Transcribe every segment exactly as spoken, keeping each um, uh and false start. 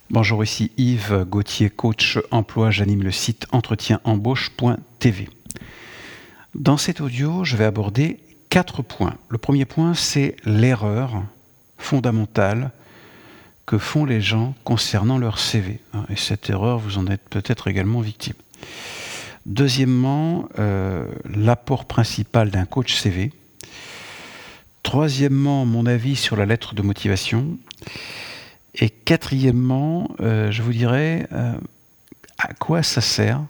Bonjour, ici Yves Gauthier, coach emploi. J'anime le site entretien embauche point t v. Dans cet audio, je vais aborder quatre points. Le premier point, c'est l'erreur fondamentale que font les gens concernant leur C V. Et cette erreur, vous en êtes peut-être également victime. Deuxièmement, euh, l'apport principal d'un coach C V. Troisièmement, mon avis sur la lettre de motivation. Et quatrièmement, euh, je vous dirais euh, à quoi ça sert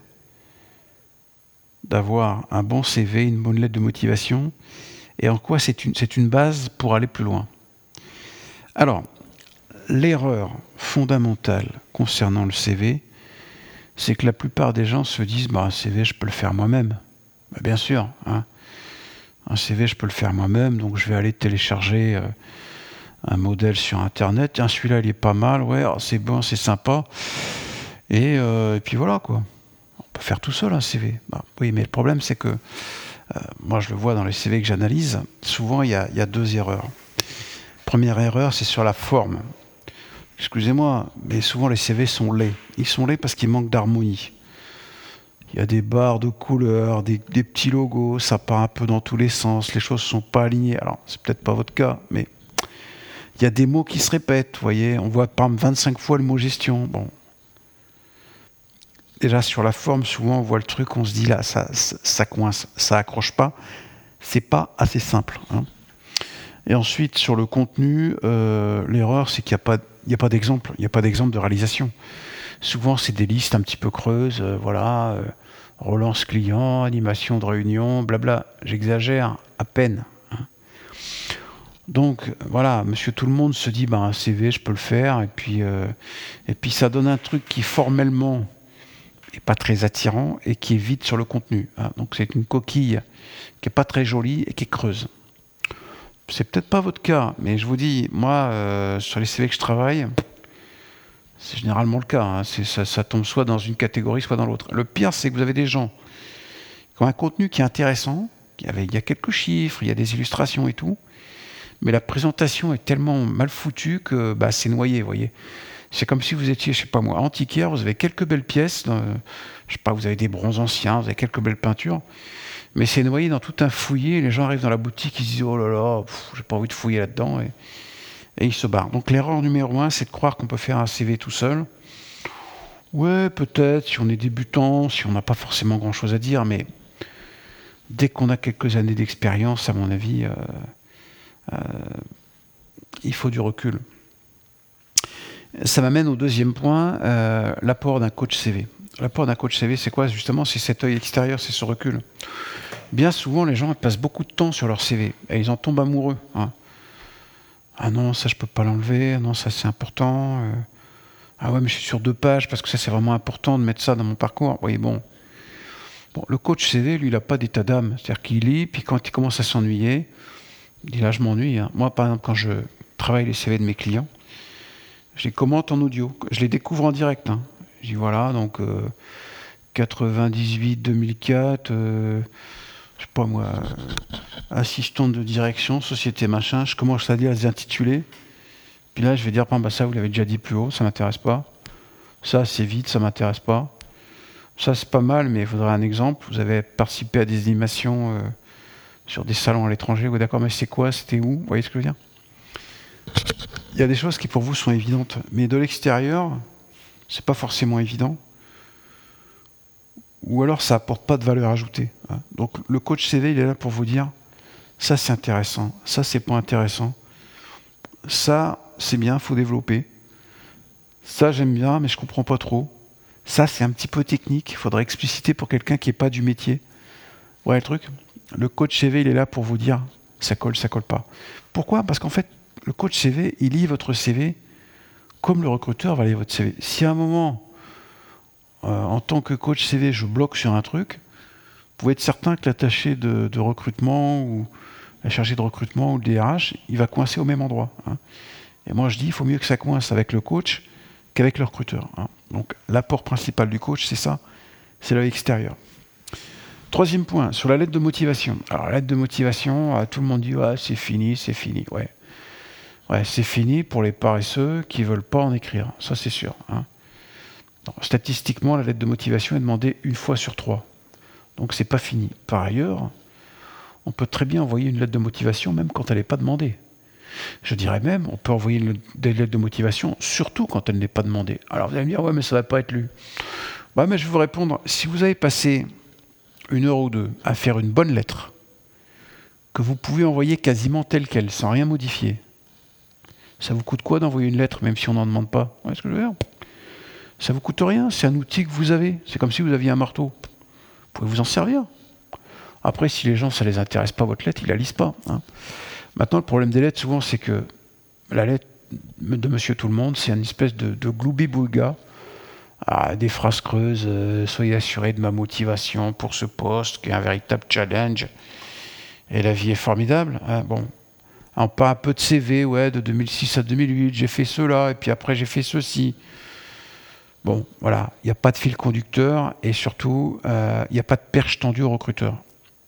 d'avoir un bon C V, une bonne lettre de motivation, et en quoi c'est une, c'est une base pour aller plus loin. Alors, l'erreur fondamentale concernant le C V, c'est que la plupart des gens se disent bah, « un C V, je peux le faire moi-même ». Bah, bien sûr, hein. Un C V, je peux le faire moi-même, donc je vais aller télécharger euh, un modèle sur Internet. Tiens, celui-là, il est pas mal, ouais, alors c'est bon, c'est sympa. Et, euh, et puis voilà, quoi. On peut faire tout seul un C V. Bah, oui, mais le problème, c'est que, euh, moi, je le vois dans les C V que j'analyse, souvent, il y a, il y a deux erreurs. Première erreur, c'est sur la forme. Excusez-moi, mais souvent, les C V sont laids. Ils sont laids parce qu'ils manquent d'harmonie. Il y a des barres de couleurs, des, des petits logos, ça part un peu dans tous les sens, les choses ne sont pas alignées. Alors, c'est peut-être pas votre cas, mais il y a des mots qui se répètent, vous voyez. On voit par exemple vingt-cinq fois le mot gestion. Bon. Déjà, sur la forme, souvent, on voit le truc, on se dit là, ça, ça, ça coince, ça accroche pas. C'est pas assez simple. Hein. Et ensuite, sur le contenu, euh, l'erreur, c'est qu'il n'y a pas, il n'y a pas d'exemple. Il n'y a pas d'exemple de réalisation. Souvent, c'est des listes un petit peu creuses, euh, voilà, euh, relance client, animation de réunion, blabla. J'exagère à peine. Hein. Donc, voilà, monsieur tout le monde se dit, ben, un C V, je peux le faire, et puis, euh, et puis ça donne un truc qui, formellement, n'est pas très attirant, et qui est vide sur le contenu. Hein. Donc, c'est une coquille qui n'est pas très jolie, et qui est creuse. C'est peut-être pas votre cas, mais je vous dis, moi, euh, sur les C V que je travaille, c'est généralement le cas. Hein. C'est, ça, ça tombe soit dans une catégorie, soit dans l'autre. Le pire, c'est que vous avez des gens qui ont un contenu qui est intéressant. Il y, avait, il y a quelques chiffres, il y a des illustrations et tout. Mais la présentation est tellement mal foutue que bah, c'est noyé, vous voyez. C'est comme si vous étiez, je sais pas moi, antiquaire, vous avez quelques belles pièces. Dans, je sais pas, vous avez des bronzes anciens, vous avez quelques belles peintures. Mais c'est noyé dans tout un fouillis. Les gens arrivent dans la boutique, ils se disent « Oh là là, pff, j'ai pas envie de fouiller là-dedans. » Et, et ils se barrent. Donc l'erreur numéro un, c'est de croire qu'on peut faire un C V tout seul. Ouais, peut-être, si on est débutant, si on n'a pas forcément grand-chose à dire, mais dès qu'on a quelques années d'expérience, à mon avis, euh, euh, il faut du recul. Ça m'amène au deuxième point, euh, l'apport d'un coach C V. L'apport d'un coach C V, c'est quoi? Justement, c'est cet œil extérieur, c'est ce recul. Bien souvent, les gens ils passent beaucoup de temps sur leur C V et ils en tombent amoureux. Hein. Ah non, ça je peux pas l'enlever, ah non, ça c'est important. Euh, ah ouais, mais je suis sur deux pages parce que ça c'est vraiment important de mettre ça dans mon parcours. Oui, bon. Bon, le coach C V, lui, il n'a pas d'état d'âme. C'est-à-dire qu'il lit, puis quand il commence à s'ennuyer, il dit là, je m'ennuie. Hein. Moi, par exemple, quand je travaille les C V de mes clients, je les commente en audio. Je les découvre en direct. Hein. Je dis voilà, donc euh, quatre-vingt-dix-huit deux mille quatre, euh, je sais pas moi, euh, assistante de direction, société machin. Je commence à dire les intitulés. Puis là, je vais dire bah, ça, vous l'avez déjà dit plus haut, ça m'intéresse pas. Ça, c'est vite, ça m'intéresse pas. Ça, c'est pas mal, mais il faudrait un exemple. Vous avez participé à des animations euh, sur des salons à l'étranger. Oui, d'accord, mais c'est quoi? C'était où? Vous voyez ce que je veux dire? Il y a des choses qui pour vous sont évidentes, mais de l'extérieur, c'est pas forcément évident. Ou alors ça apporte pas de valeur ajoutée. Hein. Donc le coach C V, il est là pour vous dire ça c'est intéressant, ça c'est pas intéressant, ça c'est bien, faut développer. Ça j'aime bien, mais je comprends pas trop. Ça c'est un petit peu technique, il faudrait expliciter pour quelqu'un qui n'est pas du métier. Ouais, le truc. Le coach C V, il est là pour vous dire ça colle, ça colle pas. Pourquoi? Parce qu'en fait, le coach C V, il lit votre C V comme le recruteur va lire votre C V. Si à un moment, euh, en tant que coach C V, je bloque sur un truc, vous pouvez être certain que l'attaché de, de recrutement ou la chargée de recrutement ou le D R H, il va coincer au même endroit. Hein. Et moi, je dis, il faut mieux que ça coince avec le coach qu'avec le recruteur. Hein. Donc, l'apport principal du coach, c'est ça, c'est l'œil extérieur. Troisième point, sur la lettre de motivation. Alors, la lettre de motivation, tout le monde dit, ouais, c'est fini, c'est fini. Ouais. Ouais, c'est fini pour les paresseux qui veulent pas en écrire, ça c'est sûr. Hein. Non, statistiquement, la lettre de motivation est demandée une fois sur trois. Donc c'est pas fini. Par ailleurs, on peut très bien envoyer une lettre de motivation même quand elle n'est pas demandée. Je dirais même, on peut envoyer une, des lettres de motivation surtout quand elle n'est pas demandée. Alors vous allez me dire, ouais, mais ça va pas être lu. Ouais, mais je vais vous répondre, si vous avez passé une heure ou deux à faire une bonne lettre, que vous pouvez envoyer quasiment telle qu'elle, sans rien modifier, ça vous coûte quoi d'envoyer une lettre, même si on n'en demande pas? Ouais, ce que je veux dire, ça vous coûte rien, c'est un outil que vous avez. C'est comme si vous aviez un marteau. Vous pouvez vous en servir. Après, si les gens, ça les intéresse pas, votre lettre, ils la lisent pas. Hein. Maintenant, le problème des lettres, souvent, c'est que la lettre de Monsieur Tout-le-Monde, c'est une espèce de, de gloubi-boulga, ah, des phrases creuses, euh, soyez assuré de ma motivation pour ce poste, qui est un véritable challenge, et la vie est formidable. Hein, bon, on parle un peu de C V, ouais, de deux mille six à deux mille huit, j'ai fait cela, et puis après j'ai fait ceci. Bon, voilà, il n'y a pas de fil conducteur, et surtout, il euh, n'y a pas de perche tendue au recruteur.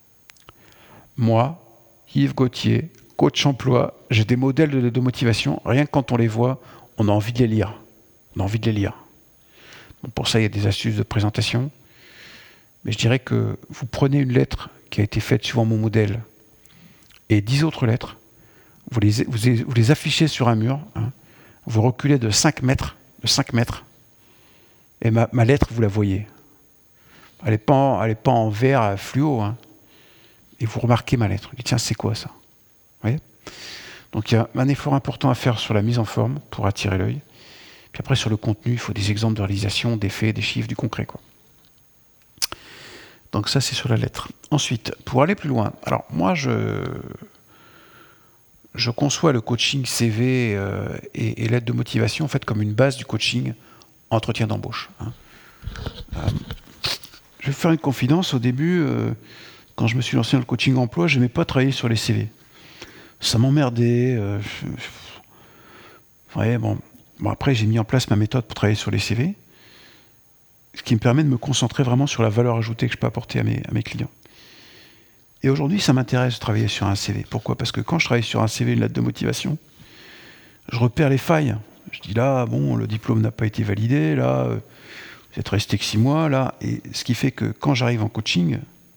Moi, Yves Gauthier, coach emploi, j'ai des modèles de, de motivation. Rien que quand on les voit, on a envie de les lire. On a envie de les lire. Bon, pour ça, il y a des astuces de présentation. Mais je dirais que vous prenez une lettre qui a été faite suivant mon modèle et dix autres lettres, vous les, vous les, vous les affichez sur un mur, hein, vous reculez de cinq mètres, de cinq mètres, et ma, ma lettre, vous la voyez. Elle n'est pas, pas en vert fluo, hein. Et vous remarquez ma lettre. Et tiens, c'est quoi ça? Vous voyez? Donc il y a un effort important à faire sur la mise en forme pour attirer l'œil. Puis après, sur le contenu, il faut des exemples de réalisation, des faits, des chiffres, du concret, quoi. Donc ça, c'est sur la lettre. Ensuite, pour aller plus loin, alors moi, je, je conçois le coaching C V euh, et, et lettre de motivation en fait comme une base du coaching entretien d'embauche. Hein. Euh, je vais faire une confidence. Au début, euh, quand je me suis lancé dans le coaching emploi, je n'aimais pas travailler sur les C V. Ça m'emmerdait. Euh, ouais, bon. Bon, après, j'ai mis en place ma méthode pour travailler sur les C V, ce qui me permet de me concentrer vraiment sur la valeur ajoutée que je peux apporter à mes, à mes clients. Et aujourd'hui, ça m'intéresse de travailler sur un C V. Pourquoi? Parce que quand je travaille sur un C V, une lettre de motivation, je repère les failles. Je dis là, bon, le diplôme n'a pas été validé, là, euh, vous êtes resté que six mois, là. Et ce qui fait que quand j'arrive en coaching,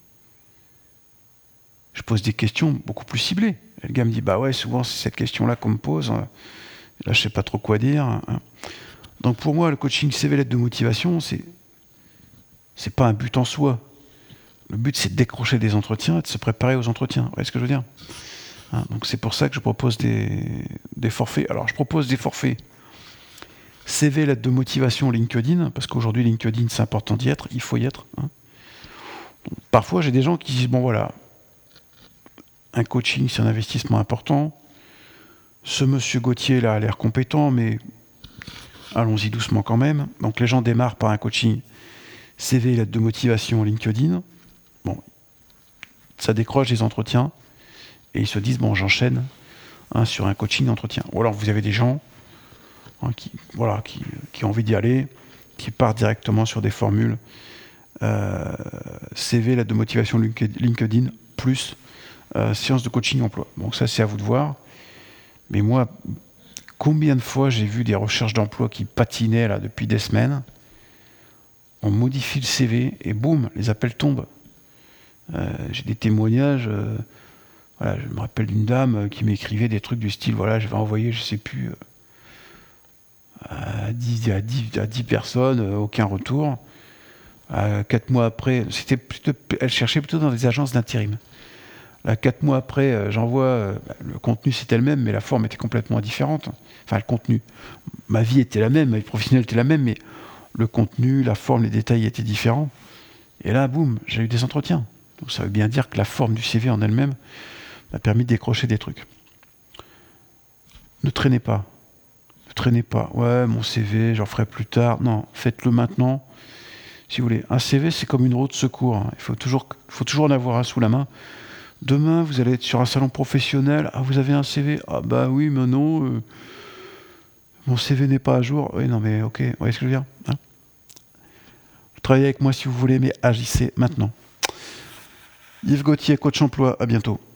je pose des questions beaucoup plus ciblées. Et le gars me dit, bah ouais, souvent c'est cette question-là qu'on me pose. Là, je sais pas trop quoi dire. Hein. Donc pour moi, le coaching C V lettre de motivation, c'est c'est pas un but en soi. Le but, c'est de décrocher des entretiens et de se préparer aux entretiens. Vous voyez ce que je veux dire? Hein, donc c'est pour ça que je propose des, des forfaits. Alors je propose des forfaits C V lettre de motivation LinkedIn, parce qu'aujourd'hui LinkedIn, c'est important d'y être, il faut y être. Hein. Donc, parfois, j'ai des gens qui disent, bon voilà, un coaching, c'est un investissement important. Ce monsieur Gauthier là a l'air compétent, mais allons-y doucement quand même. Donc les gens démarrent par un coaching C V, lettre de motivation LinkedIn. Bon, ça décroche des entretiens et ils se disent bon, j'enchaîne hein, sur un coaching d'entretien. Ou alors vous avez des gens hein, qui, voilà, qui, qui ont envie d'y aller, qui partent directement sur des formules euh, C V, lettre de motivation LinkedIn plus euh, séance de coaching emploi. Donc ça, c'est à vous de voir. Mais moi, combien de fois j'ai vu des recherches d'emploi qui patinaient là depuis des semaines? On modifie le C V et boum, les appels tombent. Euh, j'ai des témoignages. Euh, voilà, je me rappelle d'une dame qui m'écrivait des trucs du style voilà, je vais envoyer, je sais plus, à dix, à dix, à dix personnes, euh, aucun retour. Euh, quatre mois après, c'était plutôt, elle cherchait plutôt dans des agences d'intérim. Là, quatre mois après, euh, j'envoie, euh, bah, le contenu c'était le même, mais la forme était complètement différente. Enfin, le contenu, ma vie était la même, ma vie professionnelle était la même, mais le contenu, la forme, les détails étaient différents. Et là, boum, j'ai eu des entretiens. Donc ça veut bien dire que la forme du C V en elle-même m'a permis de décrocher des trucs. Ne traînez pas. Ne traînez pas. Ouais, mon C V, j'en ferai plus tard. Non, faites-le maintenant. Si vous voulez. Un C V, c'est comme une roue de secours. Hein. Il faut toujours, faut toujours en avoir un sous la main. Demain, vous allez être sur un salon professionnel. Ah, vous avez un C V? Ah bah oui, mais non. Euh, mon C V n'est pas à jour. Oui, non, mais ok. Vous voyez ce que je veux dire hein? Vous travaillez avec moi si vous voulez, mais agissez maintenant. Yves Gauthier, coach emploi. À bientôt.